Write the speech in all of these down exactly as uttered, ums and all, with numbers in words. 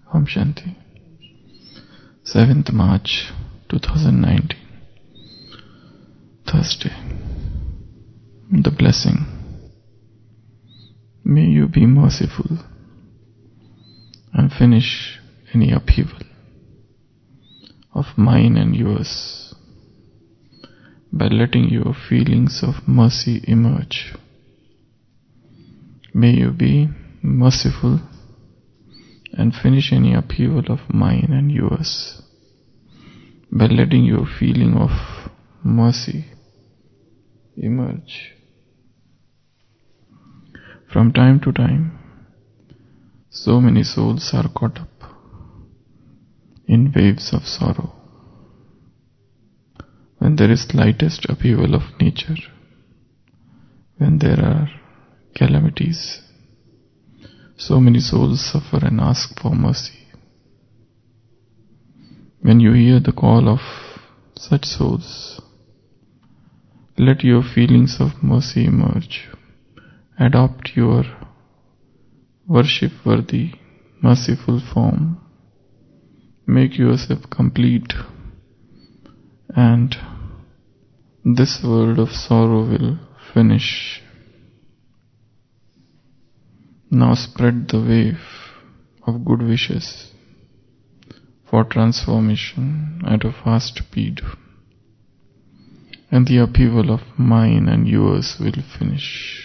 Om Shanti. seventh March twenty nineteen. Thursday. The blessing. May you be merciful and finish any upheaval of mine and yours by letting your feelings of mercy emerge. May you be merciful and finish any upheaval of mine and yours by letting your feeling of mercy emerge. From time to time, so many souls are caught up in waves of sorrow. When there is slightest upheaval of nature, when there are calamities, so many souls suffer and ask for mercy. When you hear the call of such souls, let your feelings of mercy emerge. Adopt your worship-worthy, merciful form. Make yourself complete, and this world of sorrow will finish. Now spread the wave of good wishes for transformation at a fast speed, and the upheaval of mine and yours will finish.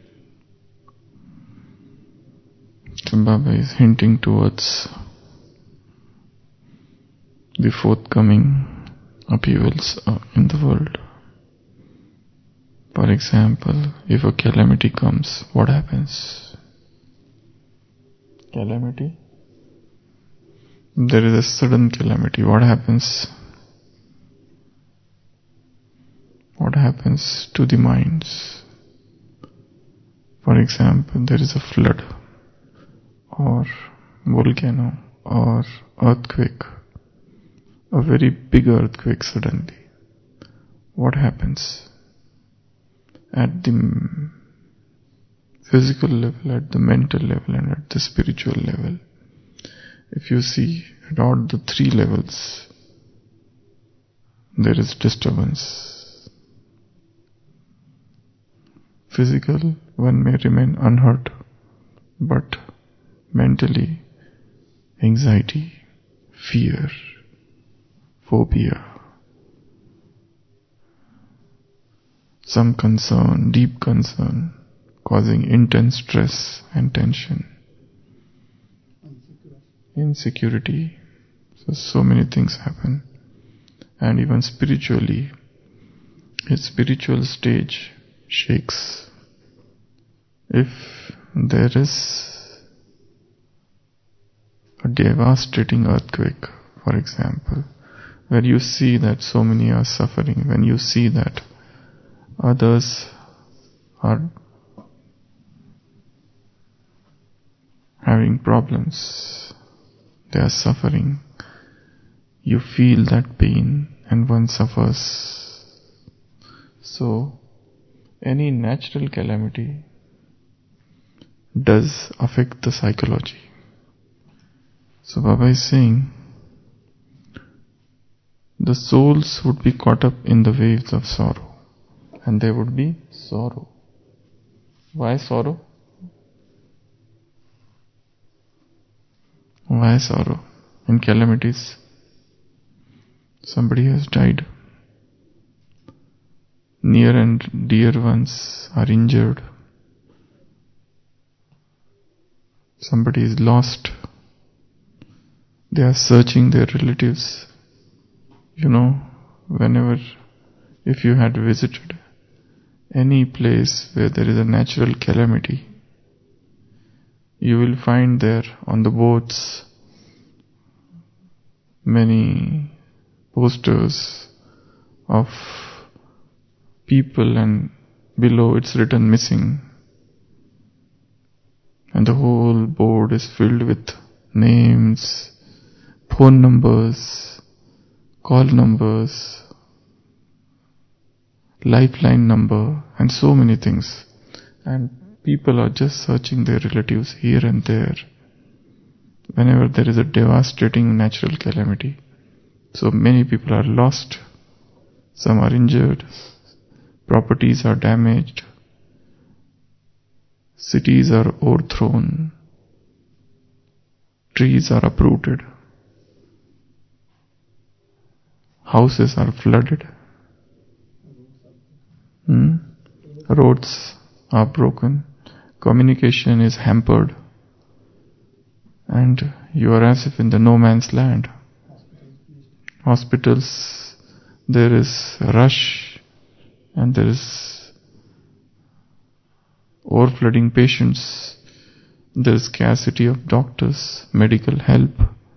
So Baba is hinting towards the forthcoming upheavals in the world. For example, if a calamity comes, what happens? Calamity? There is a sudden calamity. What happens? What happens to the minds? For example, there is a flood, or volcano, or earthquake, a very big earthquake suddenly. What happens? At the physical level, at the mental level, and at the spiritual level, if you see at all the three levels, there is disturbance. Physical, one may remain unhurt, but mentally, anxiety, fear, phobia, some concern, deep concern, causing intense stress and tension. Insecurity. So, so many things happen. And even spiritually, his spiritual stage shakes. If there is a devastating earthquake, for example, where you see that so many are suffering, when you see that others are having problems, they are suffering, you feel that pain and one suffers. So, any natural calamity does affect the psychology. So Baba is saying, the souls would be caught up in the waves of sorrow, and there would be sorrow. Why sorrow? Why sorrow? In calamities, somebody has died. Near and dear ones are injured. Somebody is lost. They are searching their relatives. You know, whenever, if you had visited any place where there is a natural calamity, you will find there on the boats many posters of people, and below it's written missing. And the whole board is filled with names, phone numbers, call numbers, lifeline number, and so many things. And people are just searching their relatives here and there, whenever there is a devastating natural calamity, so many people are lost, some are injured, properties are damaged, cities are overthrown, trees are uprooted, houses are flooded, hmm? roads are broken, communication is hampered, and you are as if in the no man's land. Hospitals, there is a rush, and there is overflooding patients, there is scarcity of doctors, medical help.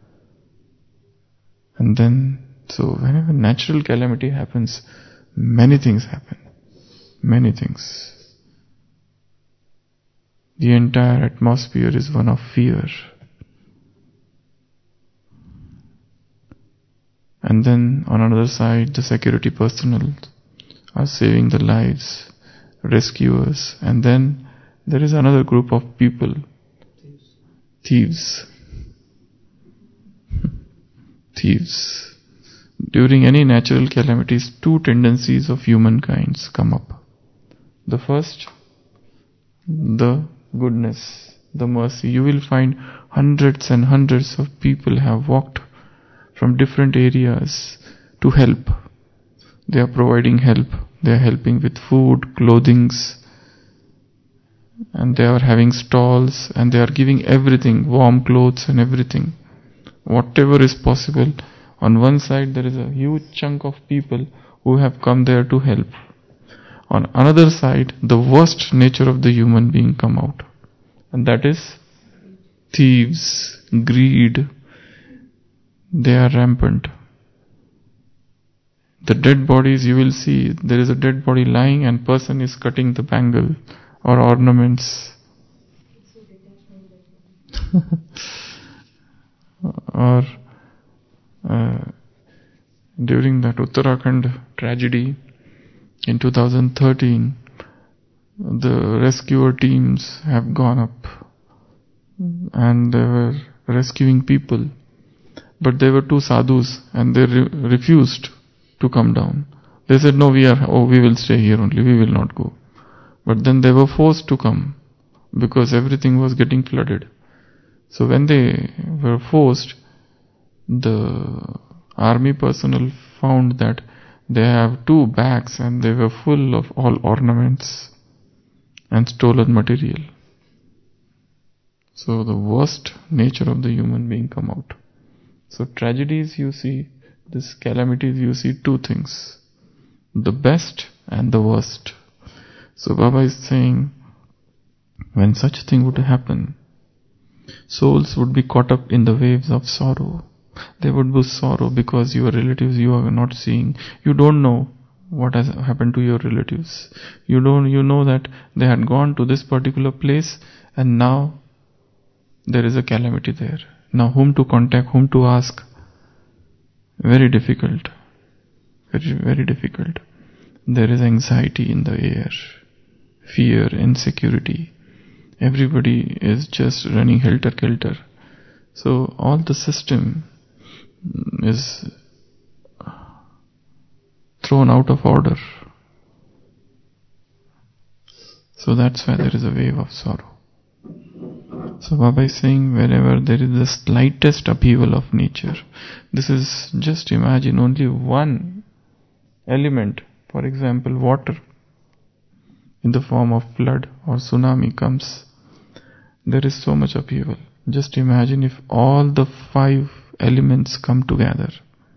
And then, so whenever natural calamity happens, many things happen. Many things. The entire atmosphere is one of fear. And then on another side, the security personnel are saving the lives, rescuers. And then there is another group of people, thieves. Thieves. During any natural calamities, two tendencies of humankind come up. The first, the goodness, the mercy. You will find hundreds and hundreds of people have walked from different areas to help. They are providing help. They are helping with food, clothings, and they are having stalls, and they are giving everything, warm clothes and everything. Whatever is possible. On one side there is a huge chunk of people who have come there to help. On another side, the worst nature of the human being come out. And that is thieves, greed. They are rampant. The dead bodies, you will see, there is a dead body lying and person is cutting the bangle or ornaments. or uh, during that Uttarakhand tragedy in two thousand thirteen, the rescuer teams have gone up and they were rescuing people. But there were two sadhus and they re- refused to come down. They said, no, we are, oh, we will stay here only, we will not go. But then they were forced to come because everything was getting flooded. So when they were forced, the army personnel found that they have two bags and they were full of all ornaments and stolen material. So the worst nature of the human being come out. So tragedies you see, this calamities you see two things, the best and the worst. So Baba is saying, when such a thing would happen, souls would be caught up in the waves of sorrow. They would be sorrow because your relatives you are not seeing. You don't know what has happened to your relatives. You don't, you know that they had gone to this particular place and now there is a calamity there. Now whom to contact, whom to ask? Very difficult. Very, very difficult. There is anxiety in the air, fear, insecurity. Everybody is just running helter-kelter. So all the system is thrown out of order. So that's why there is a wave of sorrow. So Baba is saying, wherever there is the slightest upheaval of nature, this is, just imagine only one element, for example water, in the form of flood or tsunami comes, there is so much upheaval. Just imagine if all the five elements come together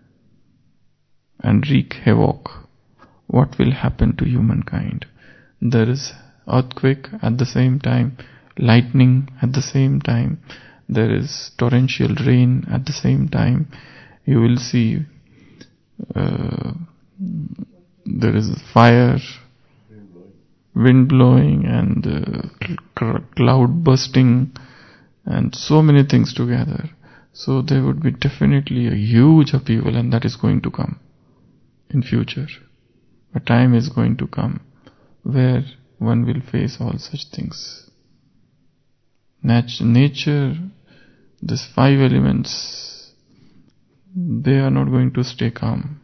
and wreak havoc, what will happen to humankind? There is earthquake at the same time, lightning at the same time, there is torrential rain at the same time. You will see uh, there is fire, wind blowing and uh, cloud bursting and so many things together. So there would be definitely a huge upheaval, and that is going to come in future. A time is going to come where one will face all such things. Nat- nature, these five elements, they are not going to stay calm.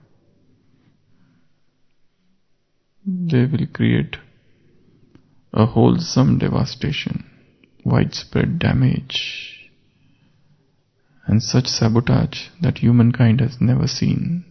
They will create a wholesome devastation, widespread damage, and such sabotage that humankind has never seen.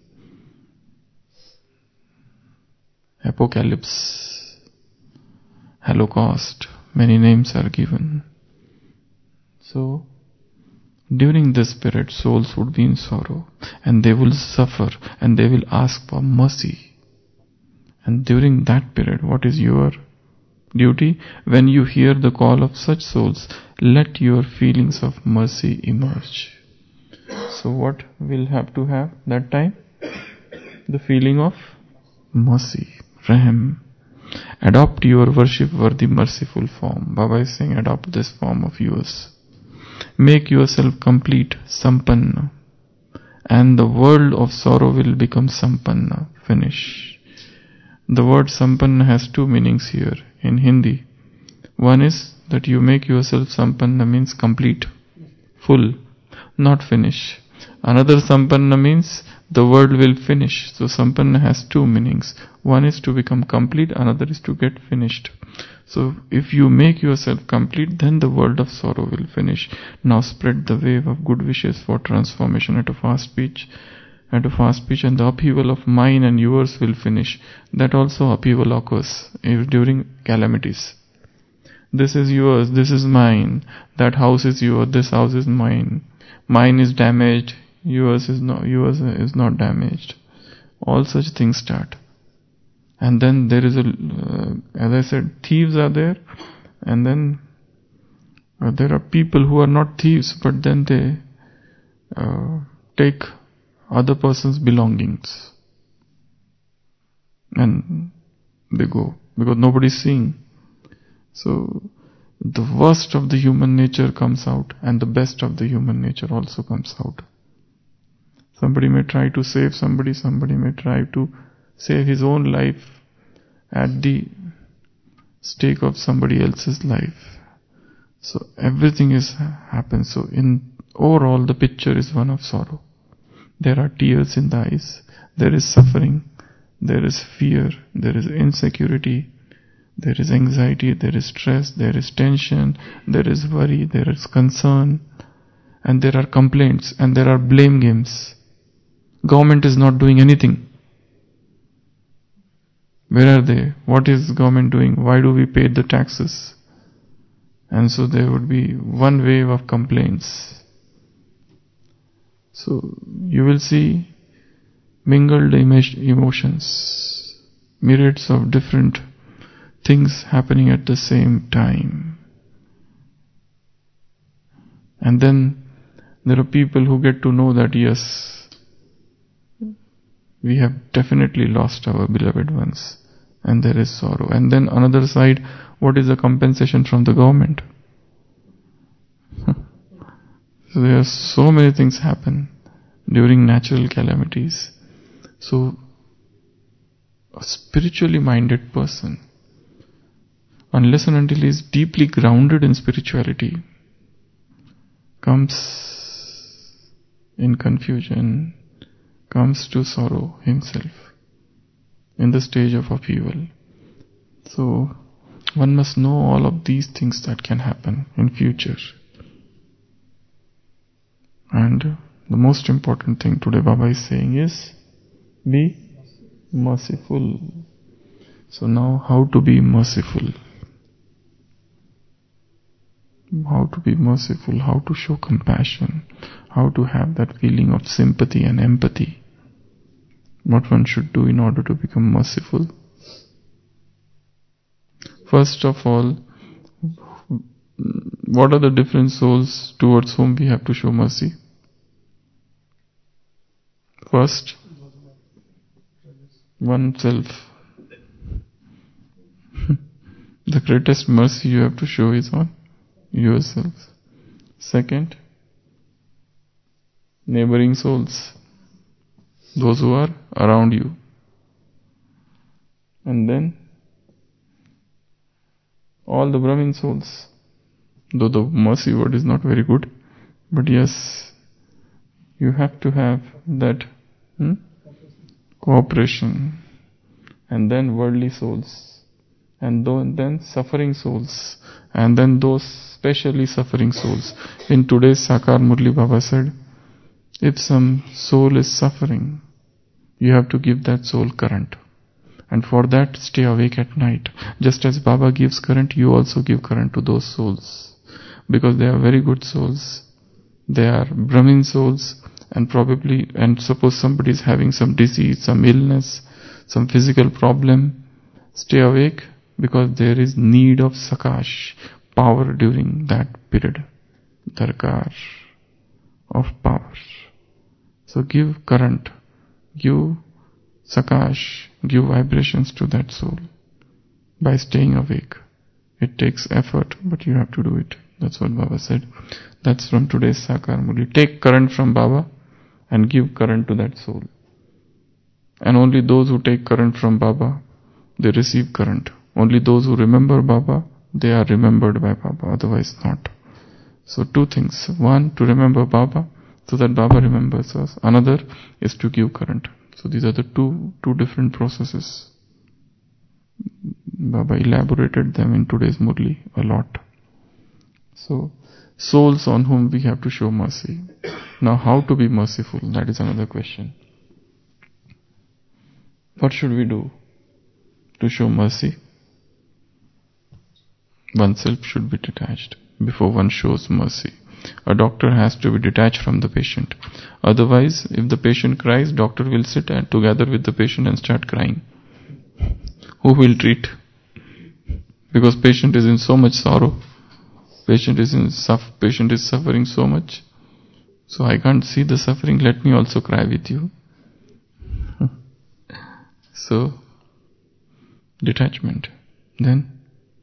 Apocalypse, Holocaust, many names are given. So, during this period, souls would be in sorrow, and they will suffer, and they will ask for mercy. And during that period, what is your duty? When you hear the call of such souls, let your feelings of mercy emerge. So what will have to have that time? The feeling of mercy, Rahm. Adopt your worship-worthy merciful form. Baba is saying, adopt this form of yours. Make yourself complete, Sampanna. And the world of sorrow will become Sampanna, finish. The word Sampanna has two meanings here in Hindi. One is that you make yourself Sampanna means complete, full, not finish. Another Sampanna means the world will finish. So Sampanna has two meanings. One is to become complete, another is to get finished. So if you make yourself complete, then the world of sorrow will finish. Now spread the wave of good wishes for transformation at a fast pitch. At a fast pitch, and the upheaval of mine and yours will finish. That also upheaval occurs during calamities. This is yours, this is mine. That house is yours, this house is mine. Mine is damaged, yours is not, yours is not damaged. All such things start. And then there is a, uh, as I said, thieves are there, and then uh, there are people who are not thieves, but then they uh, take other person's belongings and they go because nobody is seeing. So the worst of the human nature comes out, and the best of the human nature also comes out. Somebody may try to save somebody, somebody may try to save his own life at the stake of somebody else's life. So everything is happens. So in overall the picture is one of sorrow. There are tears in the eyes, there is suffering, there is fear, there is insecurity, there is anxiety, there is stress, there is tension, there is worry, there is concern, and there are complaints, and there are blame games. Government is not doing anything. Where are they? What is government doing? Why do we pay the taxes? And so there would be one wave of complaints. So you will see mingled emotions, myriads of different things happening at the same time. And then there are people who get to know that yes, we have definitely lost our beloved ones, and there is sorrow. And then another side, what is the compensation from the government? So there are so many things happen during natural calamities. So a spiritually minded person, unless and until he is deeply grounded in spirituality, comes in confusion, comes to sorrow himself in the stage of upheaval. So one must know all of these things that can happen in future. And the most important thing today Baba is saying is, be merciful. So now how to be merciful? How to be merciful, how to show compassion, how to have that feeling of sympathy and empathy. What one should do in order to become merciful. First of all, what are the different souls towards whom we have to show mercy? First, oneself. The greatest mercy you have to show is on yourself. Second, neighboring souls, those who are around you. And then, all the Brahmin souls. Though the mercy word is not very good, But yes, you have to have that hmm, cooperation, and then worldly souls, and then suffering souls, and then those specially suffering souls. In today's Sakar Murli, Baba said, if some soul is suffering, you have to give that soul current. And for that, stay awake at night. Just as Baba gives current, you also give current to those souls. Because they are very good souls. They are Brahmin souls, and probably, and suppose somebody is having some disease, some illness, some physical problem, stay awake, because there is need of Sakash, power during that period. Darkar of power. So give current, give Sakash, give vibrations to that soul by staying awake. It takes effort, but you have to do it. That's what Baba said. That's from today's Sakar Murli. Take current from Baba and give current to that soul. And only those who take current from Baba, they receive current. Only those who remember Baba, they are remembered by Baba, otherwise not. So two things. One, to remember Baba, so that Baba remembers us. Another is to give current. So these are the two two different processes. Baba elaborated them in today's Murli a lot. So, souls on whom we have to show mercy. Now, how to be merciful? That is another question. What should we do to show mercy? Oneself should be detached before one shows mercy. A doctor has to be detached from the patient. Otherwise, if the patient cries, doctor will sit and together with the patient and start crying. Who will treat? Because patient is in so much sorrow. Patient is in suff- patient is suffering so much. So I can't see the suffering. Let me also cry with you. So, detachment. Then,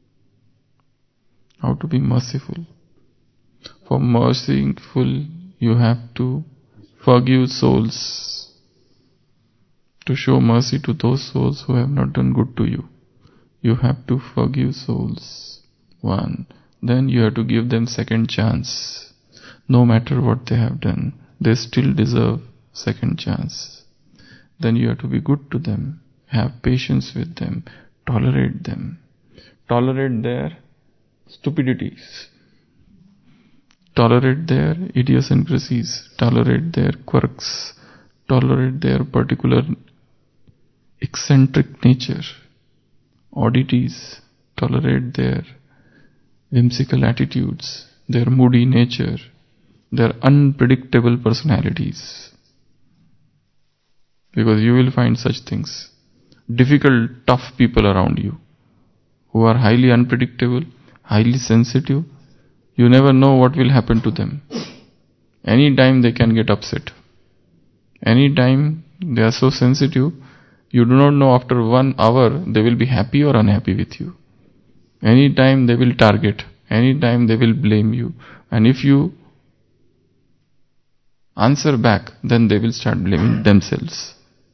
how to be merciful? For merciful, you have to forgive souls. To show mercy to those souls who have not done good to you, you have to forgive souls. One. Then you have to give them second chance. No matter what they have done, they still deserve second chance. Then you have to be good to them. Have patience with them. Tolerate them. Tolerate their stupidities. Tolerate their idiosyncrasies. Tolerate their quirks. Tolerate their particular eccentric nature. Oddities. Tolerate their whimsical attitudes, their moody nature, their unpredictable personalities. Because you will find such things. Difficult, tough people around you who are highly unpredictable, highly sensitive. You never know what will happen to them. Any time they can get upset. Any time they are so sensitive, you do not know after one hour they will be happy or unhappy with you. Any time they will target. Any time they will blame you. And if you answer back, then they will start blaming themselves.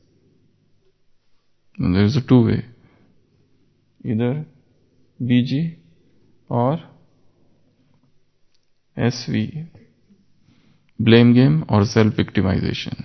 And there is a two way. Either B G or S V. Blame game or self-victimization.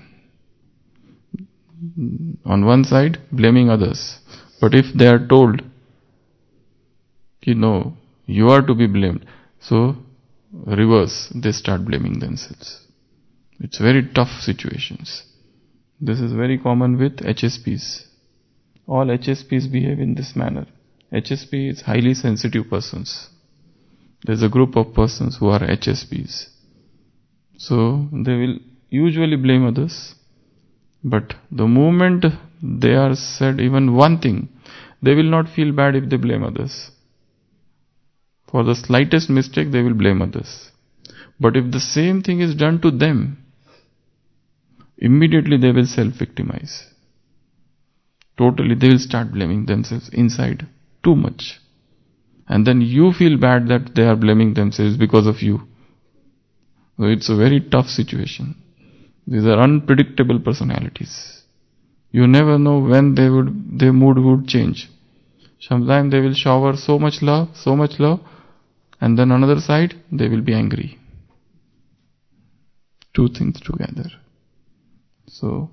On one side, blaming others. But if they are told, you know, you are to be blamed, so reverse, they start blaming themselves. It's very tough situations. This is very common with H S Ps. All H S Ps behave in this manner. H S P is highly sensitive persons. There's a group of persons who are H S Ps. So they will usually blame others. But the moment they are said even one thing, they will not feel bad if they blame others. For the slightest mistake, they will blame others. But if the same thing is done to them, immediately they will self-victimize. Totally, they will start blaming themselves inside too much. And then you feel bad that they are blaming themselves because of you. So it's a very tough situation. These are unpredictable personalities. You never know when they would, their mood would change. Sometimes they will shower so much love, so much love, and then another side, they will be angry. two things together. So,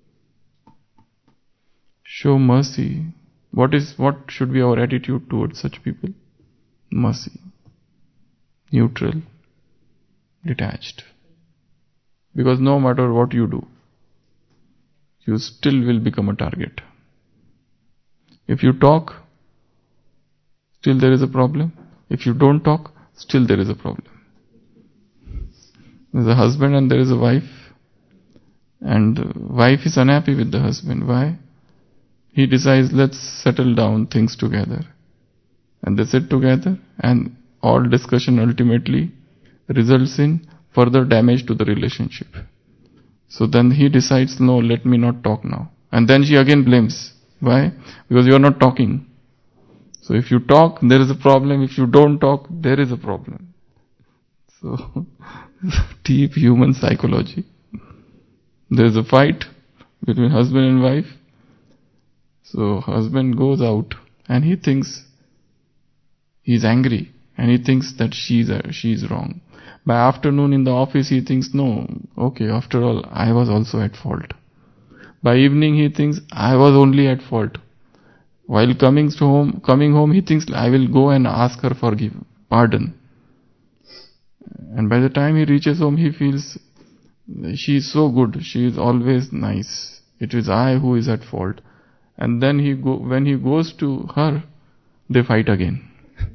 show mercy. What is, what should be our attitude towards such people? Mercy. Neutral. Detached. Because no matter what you do, you still will become a target. If you talk, still there is a problem. If you don't talk, still there is a problem. There is a husband and there is a wife, and the wife is unhappy with the husband. Why? He decides, let's settle down things together. And they sit together, and all discussion ultimately results in further damage to the relationship. So then he decides, no, let me not talk now. And then she again blames. Why? Because you are not talking. So if you talk, there is a problem. If you don't talk, there is a problem. So, deep human psychology. There is a fight between husband and wife. So husband goes out and he thinks he's angry and he thinks that she's uh, she's wrong. By afternoon in the office he thinks, no, okay, after all, I was also at fault. By evening he thinks, I was only at fault. While coming to home, coming home he thinks, I will go and ask her for give, pardon. And by the time he reaches home, he feels, she is so good, she is always nice. It is I who is at fault. And then he go, when he goes to her, they fight again.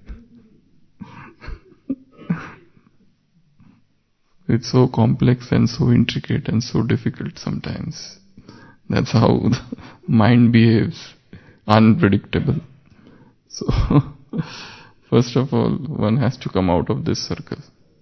It's so complex and so intricate and so difficult sometimes. That's how the mind behaves. Unpredictable. So, first of all, one has to come out of this circle.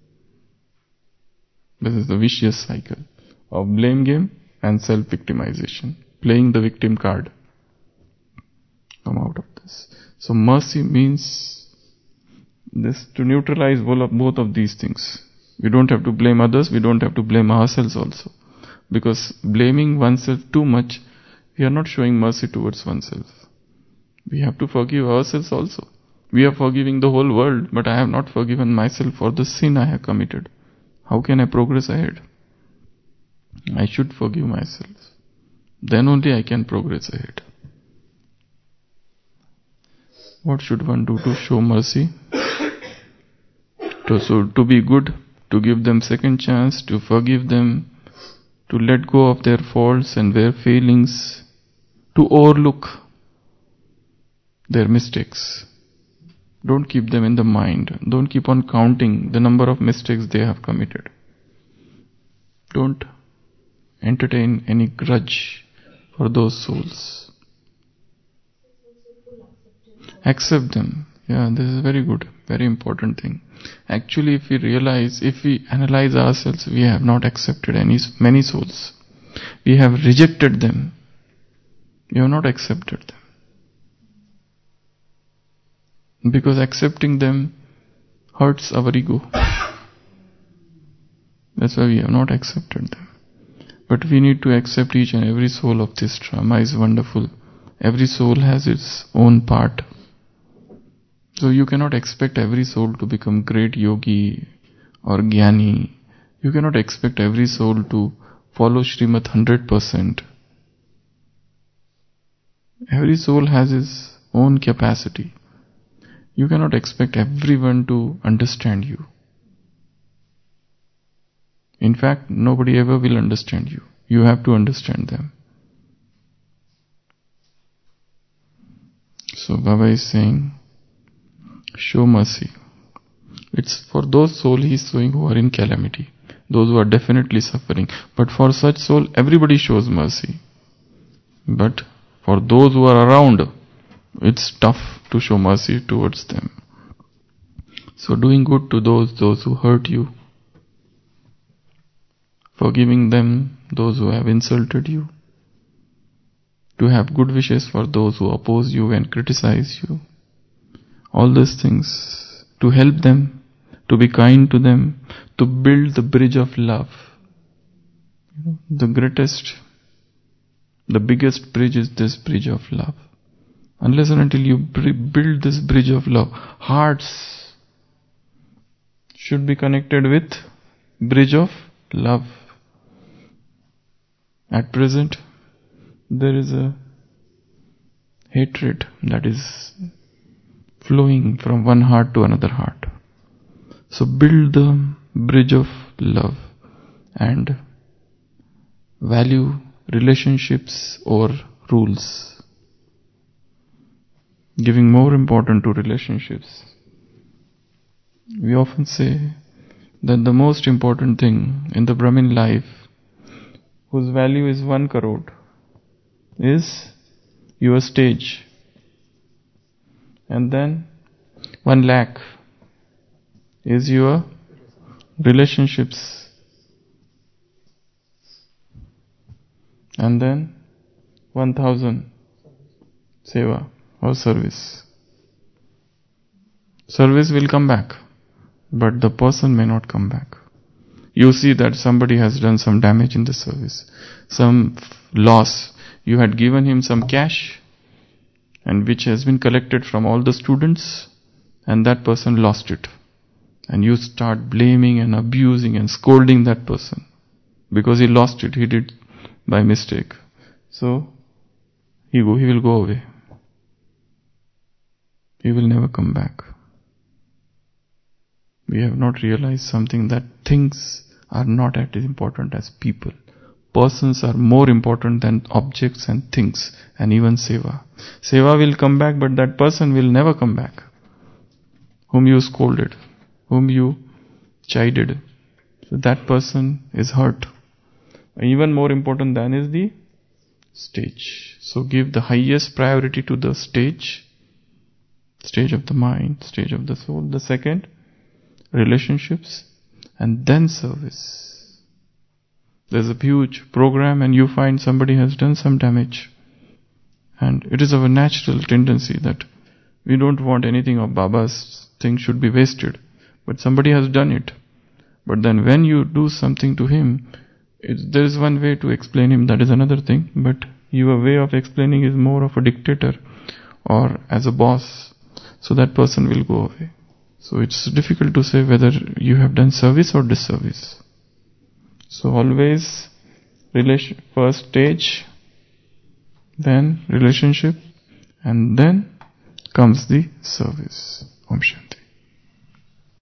This is the vicious cycle of blame game and self-victimization. Playing the victim card. Come out of this. So mercy means this, to neutralize both of these things. We don't have to blame others, we don't have to blame ourselves also. Because blaming oneself too much, we are not showing mercy towards oneself. We have to forgive ourselves also. We are forgiving the whole world, but I have not forgiven myself for the sin I have committed. How can I progress ahead? I should forgive myself. Then only I can progress ahead. What should one do to show mercy? To, so, to be good, to give them second chance, to forgive them, to let go of their faults and their failings, to overlook their mistakes. Don't keep them in the mind. Don't keep on counting the number of mistakes they have committed. Don't entertain any grudge for those souls. Accept them. Yeah, this is very good, very important thing. Actually, if we realize, if we analyze ourselves, we have not accepted any many souls. We have rejected them. We have not accepted them. Because accepting them hurts our ego. That's why we have not accepted them. But we need to accept each and every soul of this drama is wonderful. Every soul has its own part. So you cannot expect every soul to become great yogi or jnani. You cannot expect every soul to follow Srimad one hundred percent. Every soul has its own capacity. You cannot expect everyone to understand you. In fact, nobody ever will understand you. You have to understand them. So Baba is saying, show mercy. It's for those souls he is showing who are in calamity, those who are definitely suffering. But for such soul, everybody shows mercy. But for those who are around, it's tough to show mercy towards them. So doing good to those, those who hurt you, forgiving them, those who have insulted you, to have good wishes for those who oppose you and criticize you. All these things, to help them, to be kind to them, to build the bridge of love. The greatest, the biggest bridge is this bridge of love. Unless and until you build this bridge of love, hearts should be connected with bridge of love. At present, there is a hatred that is flowing from one heart to another heart. So build the bridge of love and value relationships or rules, giving more importance to relationships. We often say that the most important thing in the Brahmin life, whose value is one crore, is your stage, and then one lakh is your relationships, and then one thousand seva or service. Service will come back, but the person may not come back. You see that somebody has done some damage in the service, some loss. You had given him some cash, and which has been collected from all the students, and that person lost it. And you start blaming and abusing and scolding that person because he lost it, he did by mistake. So he go, he will go away. He will never come back. We have not realized something, that things are not as important as people. Persons are more important than objects and things, and even seva. Seva will come back, but that person will never come back, whom you scolded, whom you chided. So that person is hurt. Even more important than is the stage. So give the highest priority to the stage, stage of the mind, stage of the soul. The second, relationships, and then service. There's a huge program and you find somebody has done some damage. And it is our natural tendency that we don't want anything of Baba's thing should be wasted. But somebody has done it. But then when you do something to him, it, there is one way to explain him, that is another thing. But your way of explaining is more of a dictator or as a boss. So that person will go away. So it's difficult to say whether you have done service or disservice. So always relation, first stage, then relationship, and then comes the service. Om Shanti.